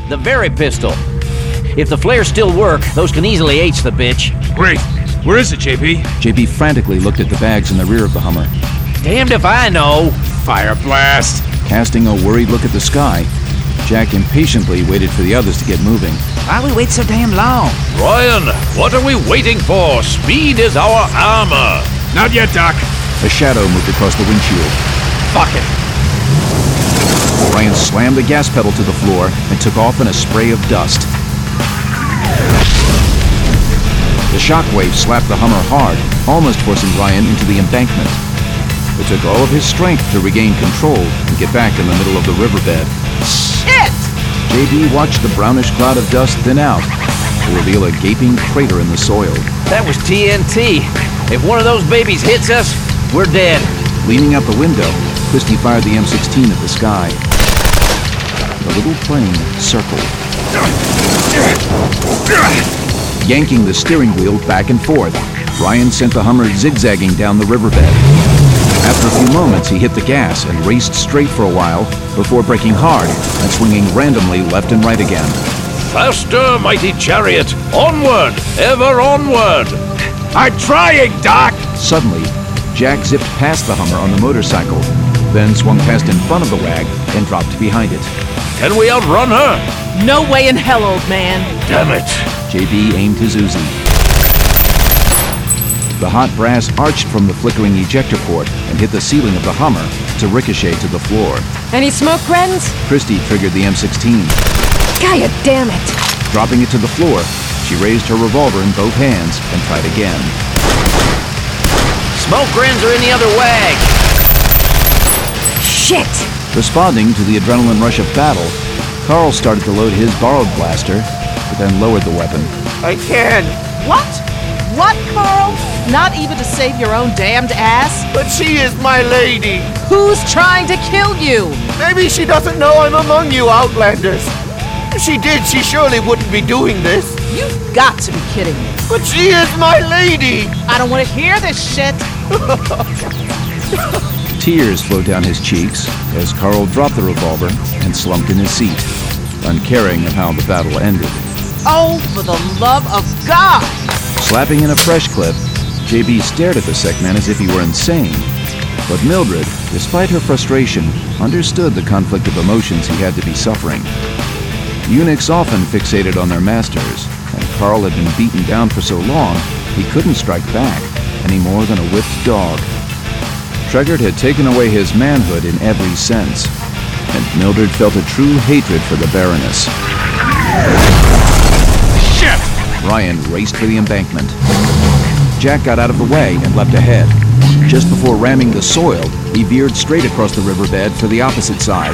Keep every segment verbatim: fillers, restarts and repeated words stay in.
The very pistol. If the flares still work, those can easily H the bitch. Great. Where is it, J P? J P frantically looked at the bags in the rear of the Hummer. Damned if I know. Fire blast. Casting a worried look at the sky, Jack impatiently waited for the others to get moving. Why we wait so damn long? Ryan, what are we waiting for? Speed is our armor. Not yet, Doc. A shadow moved across the windshield. Fuck it. Ryan slammed the gas pedal to the floor and took off in a spray of dust. The shockwave slapped the Hummer hard, almost forcing Ryan into the embankment. It took all of his strength to regain control and get back in the middle of the riverbed. Shit! J B watched the brownish cloud of dust thin out to reveal a gaping crater in the soil. That was T N T. If one of those babies hits us, we're dead. Leaning out the window, Christy fired the M sixteen at the sky. The little plane circled, yanking the steering wheel back and forth. Ryan sent the Hummer zigzagging down the riverbed. After a few moments, he hit the gas and raced straight for a while before braking hard and swinging randomly left and right again. Faster, mighty chariot! Onward! Ever onward! I'm trying, Doc! Suddenly, Jack zipped past the Hummer on the motorcycle, then swung past in front of the wag and dropped behind it. Can we outrun her? No way in hell, old man. Damn it! J B aimed his Uzi. The hot brass arched from the flickering ejector port and hit the ceiling of the Hummer to ricochet to the floor. Any smoke grenades? Christy triggered the M sixteen. God damn it! Dropping it to the floor, she raised her revolver in both hands and tried again. Smoke grenades are in the other wag. Shit! Responding to the adrenaline rush of battle, Carl started to load his borrowed blaster, but then lowered the weapon. I can. What? What, Carl? Not even to save your own damned ass? But she is my lady. Who's trying to kill you? Maybe she doesn't know I'm among you Outlanders. If she did, she surely wouldn't be doing this. You've got to be kidding me. But she is my lady. I don't want to hear this shit. Tears flowed down his cheeks as Carl dropped the revolver and slumped in his seat, uncaring of how the battle ended. Oh, for the love of God! Slapping in a fresh clip, J B stared at the sick man as if he were insane. But Mildred, despite her frustration, understood the conflict of emotions he had to be suffering. Eunuchs often fixated on their masters, and Carl had been beaten down for so long he couldn't strike back any more than a whipped dog. Treggart had taken away his manhood in every sense, and Mildred felt a true hatred for the Baroness. Shit! Ryan raced for the embankment. Jack got out of the way and leapt ahead. Just before ramming the soil, he veered straight across the riverbed for the opposite side.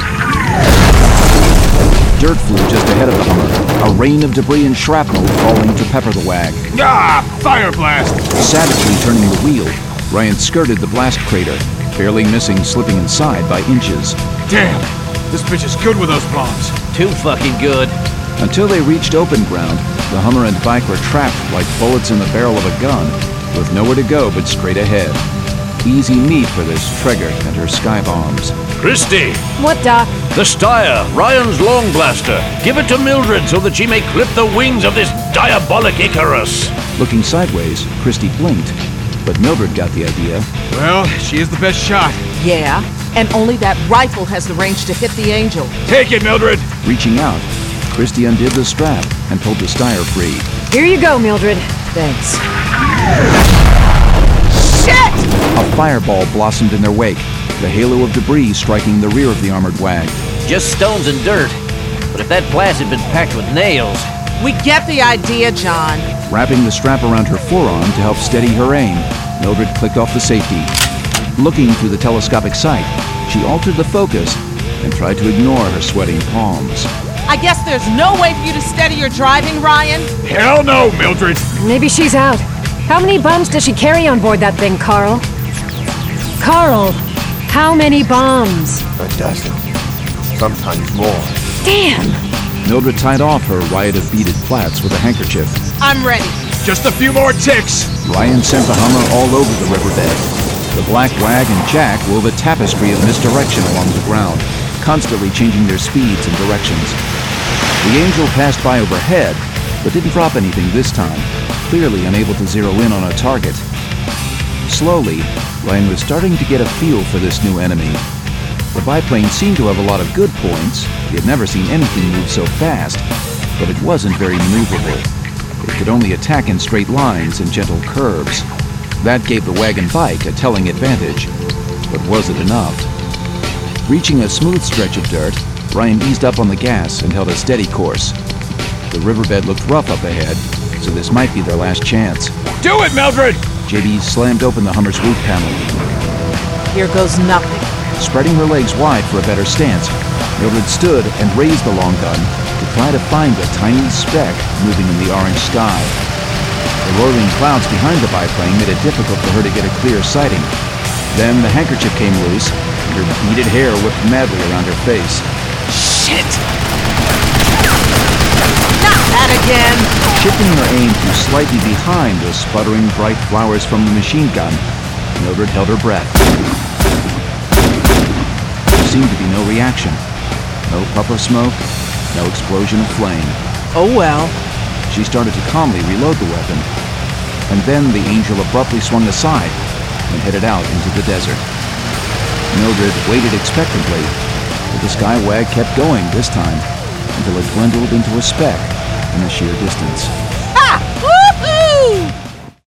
Dirt flew just ahead of the Hummer, a rain of debris and shrapnel falling to pepper the wag. Ah! Fire blast! Savagely turning the wheel, Ryan skirted the blast crater, barely missing slipping inside by inches. Damn! This bitch is good with those bombs. Too fucking good. Until they reached open ground, the Hummer and bike were trapped like bullets in the barrel of a gun, with nowhere to go but straight ahead. Easy meat for this Treggart and her sky bombs. Christy! What, Doc? The Steyr, Ryan's long blaster. Give it to Mildred so that she may clip the wings of this diabolic Icarus. Looking sideways, Christy blinked, but Mildred got the idea. Well, she is the best shot. Yeah, and only that rifle has the range to hit the Angel. Take it, Mildred! Reaching out, Christy undid the strap and pulled the Steyr free. Here you go, Mildred. Thanks. Shit! A fireball blossomed in their wake, the halo of debris striking the rear of the armored wag. Just stones and dirt. But if that blast had been packed with nails... We get the idea, John. Wrapping the strap around her forearm to help steady her aim, Mildred clicked off the safety. Looking through the telescopic sight, she altered the focus and tried to ignore her sweating palms. I guess there's no way for you to steady your driving, Ryan? Hell no, Mildred! Maybe she's out. How many bombs does she carry on board that thing, Carl? Carl, how many bombs? A dozen. Sometimes more. Damn! Mildred tied off her riot of beaded plaits with a handkerchief. I'm ready. Just a few more ticks! Ryan sent the Hummer all over the riverbed. The Black Wag and Jack wove a tapestry of misdirection along the ground, constantly changing their speeds and directions. The The Angel passed by overhead, but didn't drop anything this time, clearly unable to zero in on a target. Slowly, Ryan was starting to get a feel for this new enemy. The biplane seemed to have a lot of good points. He had never seen anything move so fast, but it wasn't very maneuverable. It could only attack in straight lines and gentle curves. That gave the wagon bike a telling advantage, but was it enough? Reaching a smooth stretch of dirt, Ryan eased up on the gas and held a steady course. The riverbed looked rough up ahead, so this might be their last chance. Do it, Mildred! J B slammed open the Hummer's roof panel. Here goes nothing. Spreading her legs wide for a better stance, Mildred stood and raised the long gun to try to find a tiny speck moving in the orange sky. The roiling clouds behind the biplane made it difficult for her to get a clear sighting. Then the handkerchief came loose, and her beaded hair whipped madly around her face. Shit! Not that again! Shifting her aim to slightly behind the sputtering bright flowers from the machine gun, Mildred held her breath. There seemed to be no reaction. No puff of smoke, no explosion of flame. Oh well. She started to calmly reload the weapon, and then the Angel abruptly swung aside and headed out into the desert. Mildred waited expectantly, but the Skywag kept going this time until it dwindled into a speck in the sheer distance. Ha! Woohoo!